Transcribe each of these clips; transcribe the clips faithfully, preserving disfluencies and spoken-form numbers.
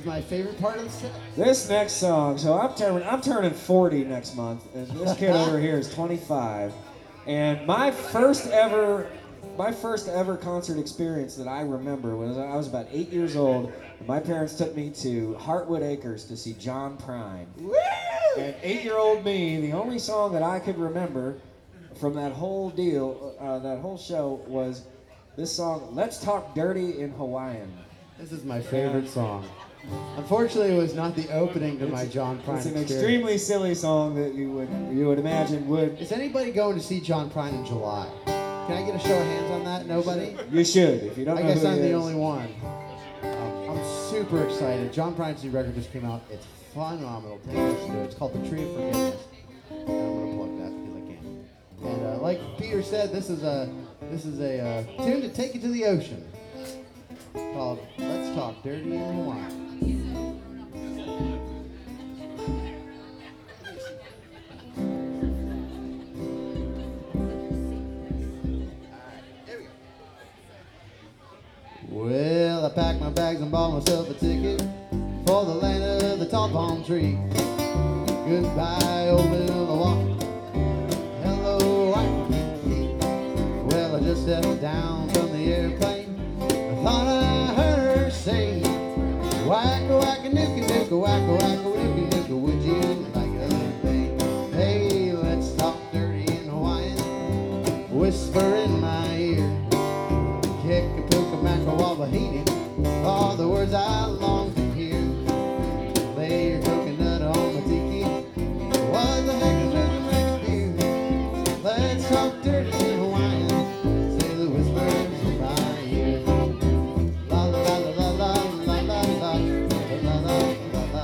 is my favorite part of the set. This next song, so I'm turning I'm turning forty next month, and this kid over here is twenty-five. And my first ever my first ever concert experience that I remember was I was about eight years old, and my parents took me to Heartwood Acres to see John Prine. Woo! And eight-year-old me, the only song that I could remember from that whole deal, uh, that whole show, was this song, Let's Talk Dirty in Hawaiian. This is my favorite song. Unfortunately, it was not the opening to my John Prine It's an experience. extremely silly song that you would you would imagine would. Is anybody going to see John Prine in July? Can I get a show of hands on that? Nobody? You should, if you don't I know guess who I'm he the is. only one. Um, I'm super excited. John Prine's new record just came out. It's phenomenal. Take a listen to it. It's called The Tree of Forgiveness. And I'm gonna plug that because I can. And uh, like Peter said, this is a this is a uh, tune to take you to the ocean called "Let's Talk Dirty in Hawaii." Well, I packed my bags and bought myself a ticket for the land of the tall palm tree. Goodbye, old Milwaukee. Hello, Waikiki. Well, I just stepped down from the airplane. I thought I heard her say, wacka wacka nooka nooka wacka wacka nooka nooka. Would you like a little thing? Hey, let's talk dirty in Hawaiian. Whisper in my ear. Kikapuka Macawabahini are the words I long to hear. Lay your coconut on my tiki. What the heck is with the next beer? Let's talk dirty in Hawaiian. Say the whispers in my ear. La la la la la la la la la la la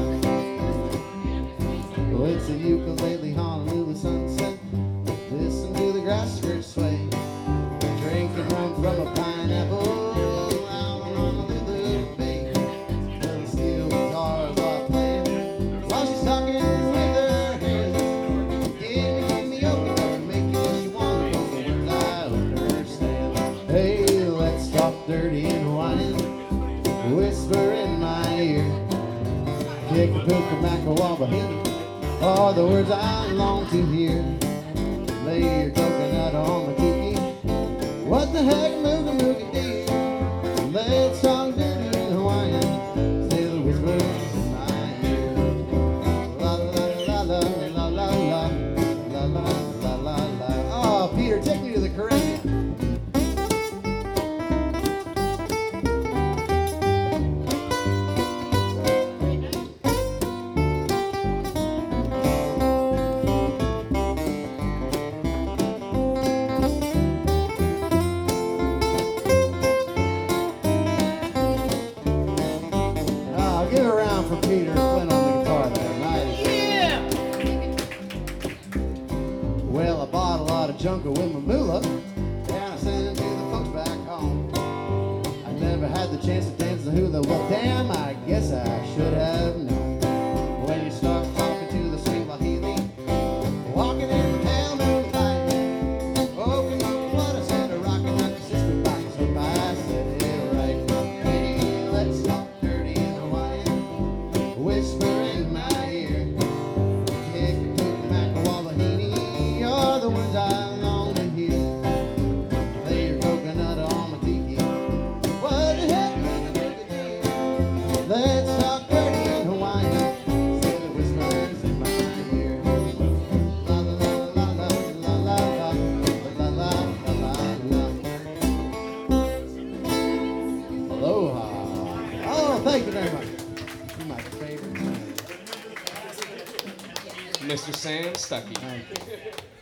la. Oh, it's a ukulele Honolulu sunset. Listen to the grass skirts sway. Drinking rum from a pineapple out on Honolulu Bay. Little steel guitars are playing while she's talking with her hands. Give me, give me open up, make it what you want. Those are words I understand. Hey, let's talk dirty in Hawaiian. Whisper in my ear. Kikapuka Macawabahini are the words I long to hear. Lay your coconut on my tiki. What the heck, mooga mooga dee? Let's talk dirty in Hawaiian. Say the whispers in my ear. La la la la la la la la la la la la. Oh, Peter, take me to the Caribbean. Oh, give it a round for Peter Flynn on the guitar there. Nice. Yeah! Well, I bought a lot of junk with my moolah, and I sent it to the folks back home. I never had the chance to dance the hula. Well, damn, I guess I should have known. When you start talking to the sweet Wahili, walking in the pale moonlight, oh, come on, what I said, a rockin' like a sister box. Hope I said it right. Hey, let's talk dirty in Hawaiian. Whisper in my ear. Kikapuka Macawabahini are the words I long to hear. Lay your coconut on my tiki. What the heck, mooga mooga dee? Let's talk dirty in Hawaiian. Say the whispers in my ear. La la la la la la la la la la la la. Aloha. Oh, thank you very much. You're my favorite. Mister Sam Stuckey. Thank you.